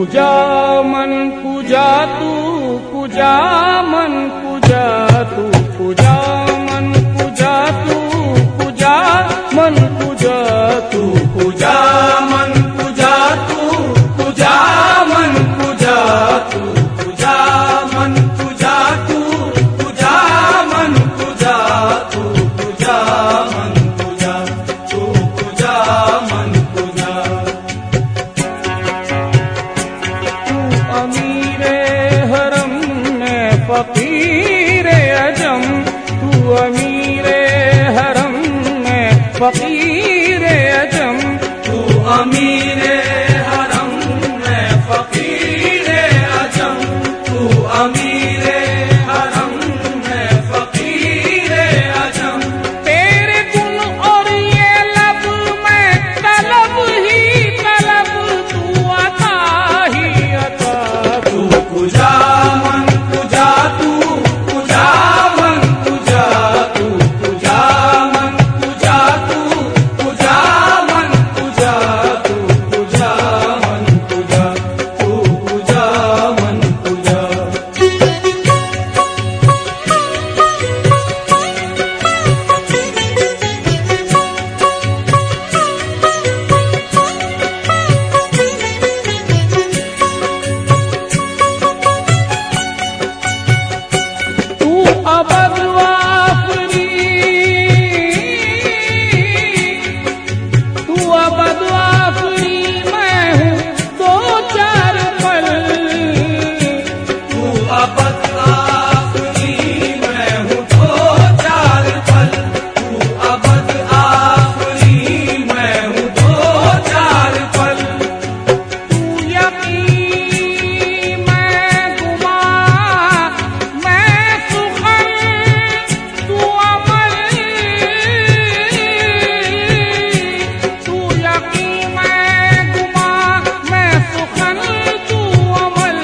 पूजा मन पूजा तू पूजा मन पूजा तू पूजा मन पूजा तू पूजा मन पूजा तू पूजा मन पूजा तू पूजा मन पूजा तू पूजा मन पूजा तू पूजा मन पूजा तू पूजा मन पूजा तू पूजा मन पूजा। अमीरे हरम में फकीरे अजम तू अमीरे हरम में फकीरे अजम तू अमीरे हरम में फकीरे अजम तू अमीरे हरम में फकीरे अजम। तेरे गुण और ये लब में तलब ही तलब तू अता ही अता तू पूजा मन पूजा तू पूजा मन पूजा तू पूजा मन पूजा तू पूजा मन पूजा तू पूजा मन पूजा तू पूजा मन पूजा। तू अबद आखरी तू अबद आखरी मैं हूँ दो चार पल तू अबद आखरी मैं हूँ दो चार पल तू अबद आखरी मैं हूँ दो चार पल। तू यकीन मैं गुमा मैं सुखन तू अमल तू यकीन मैं गुमा मैं सुखन तू अमल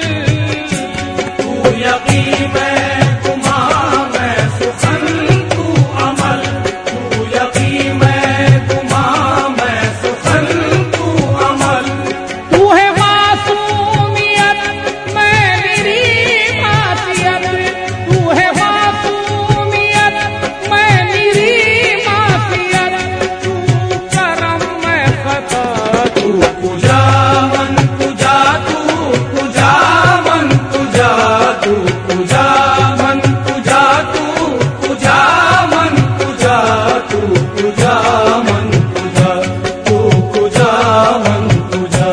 तू यकीन मैं गुमा मैं सुखन तू अमल तू यकीन मैं गुमा मैं सुखन तू अमल। तू है मासूमियत मैं मेरी मासियत तू है मासूमियत मैं मेरी मासियत तू करम मैं खता तू पूजा मन पूजा तू पूजा मन पूजा तू पूजा मन पूजा तू पूजा मन पूजा तू पूजा मन पूजा तू पूजा मन पूजा।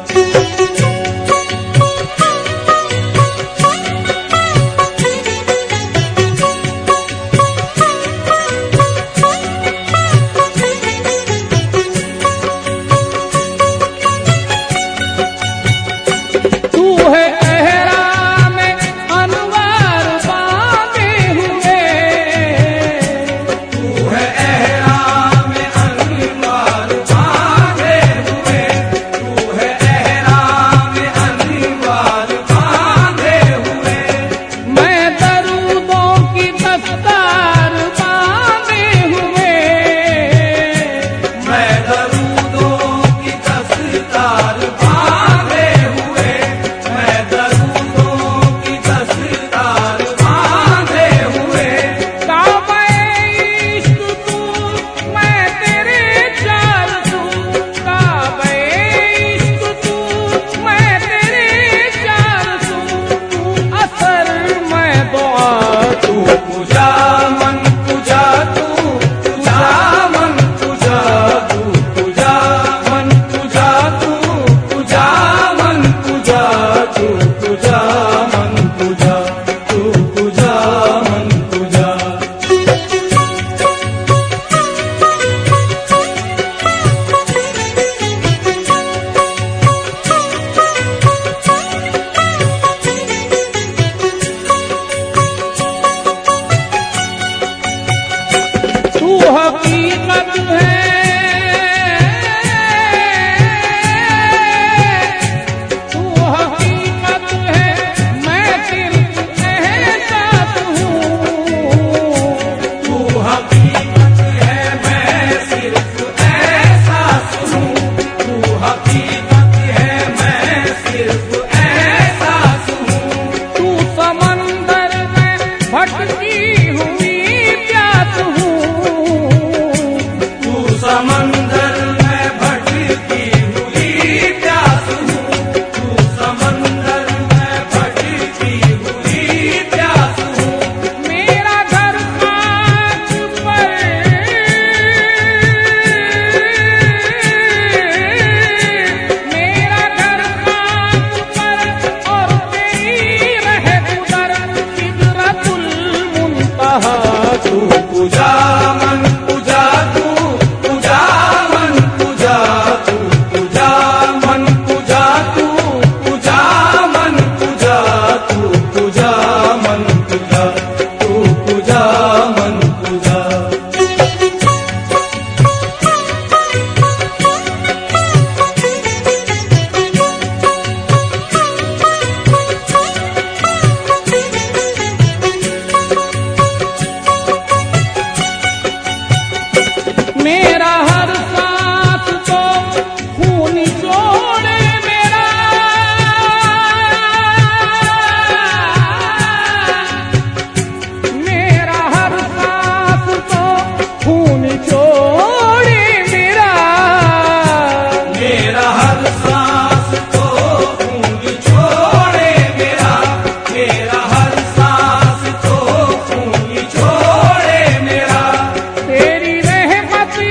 तू है एहराम अनवार बांधे हुए तू है एहराम मेरा हर सांस तो खून जोड़े मेरा, मेरा हर सांस तो खून जोड़े मेरा, मेरा हर सांस तो खून छोड़े मेरा, मेरा हर सांस तो खून छोड़े मेरा। तेरी रहमती,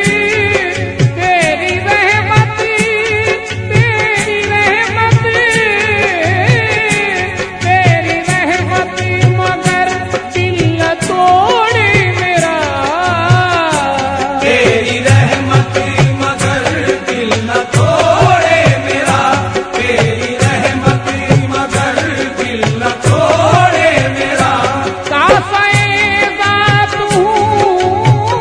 तेरी रहमती, तेरी रहमती, तेरी रहमती मगर दिल न तोड़े मेरा, तेरी रहमती मगर दिल न तोड़े मेरा, तेरी रहमती मगर दिल न तोड़े मेरा। काफ़ैज़ात हूँ,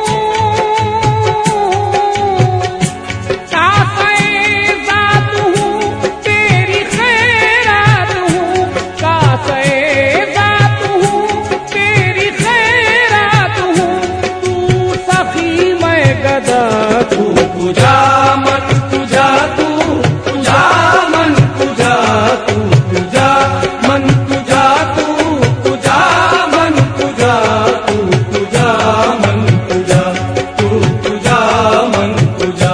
काफ़ैज़ात हूँ, तेरी खैरात हूँ, काफ़ैज़ात हूँ, तेरी खैरात हूँ, तू सखी मैं गदा, तू तुझा मन तुझा तू, तुझा मन तुझा तू, तुझा मन तुझा तू, तुझा मन तुझा तू, तुझा मन तुझा तू, तुझा मन तुझा।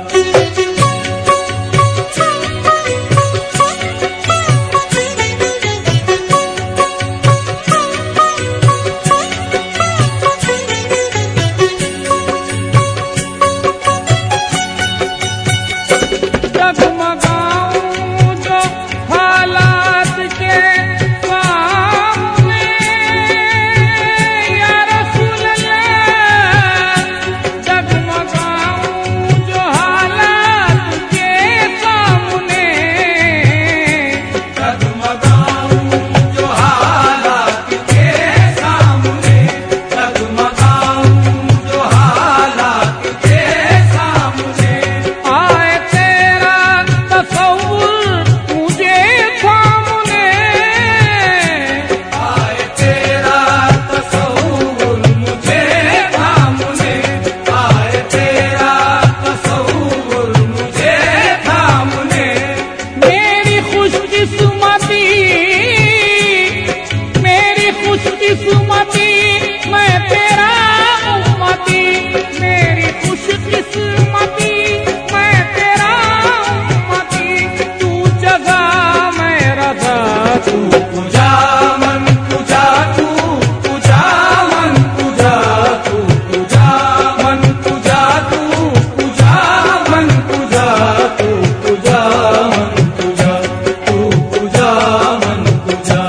जगमगाऊं जो हालात के सामने, या रसूल अल्लाह, जगमगाऊं जो हालात के सामने, जगमगाऊं जो हालात के सामने, जगमगाऊं जो हालात के सामने। आए तेरा तसव्वुर मुझे सामने, आए तेरा तसव्वुर मुझे थामने, आए तेरा तसव्वुर मुझे थामने। मेरी खुशकिस्मती, मेरी खुशकिस्मती, मैं तेरा उम्मती, मेरी खुशकिस्मती, मैं तेरा उम्मती, तू जगा मैं रज़ा, तू तुझा मन तुझा तू, तुझा मन तुझा तू, तुझा मन तुझा तू, तुझा मन तुझा तू, तुझा मन तुझा तू, तुझा मन तुझा।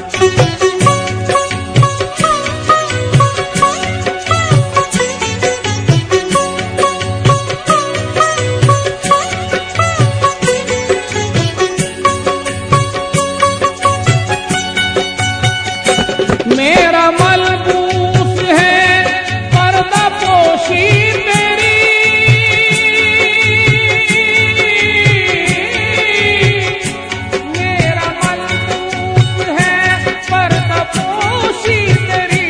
मेरा मलबूस है पर्दा पोशी तेरी, मेरा मलबूस है पर्दा पोशी तेरी,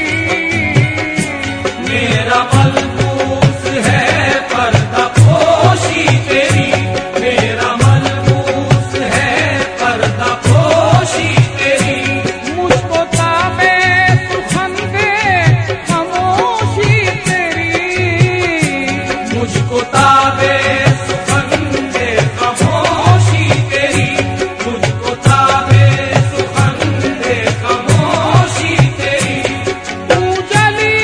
मेरा मलबूस है पर्दा पोशी तेरी, मेरा मलबूस है पर्दा पोशी तेरी। मुझको ताबे सुखन दे खामोशी तेरी, मुझको ताबे सुखन दे खामोशी तेरी, मुझको ताबे सुखन दे खामोशी तेरी। तू जली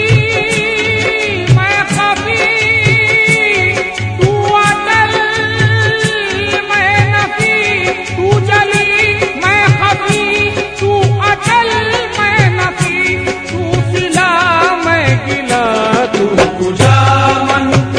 मैं खफी, तू अटल मैं नफी, तू जली मैं खफी, तू अटल मैं नफी, तू सिला मैं गिला, तू तुझा मन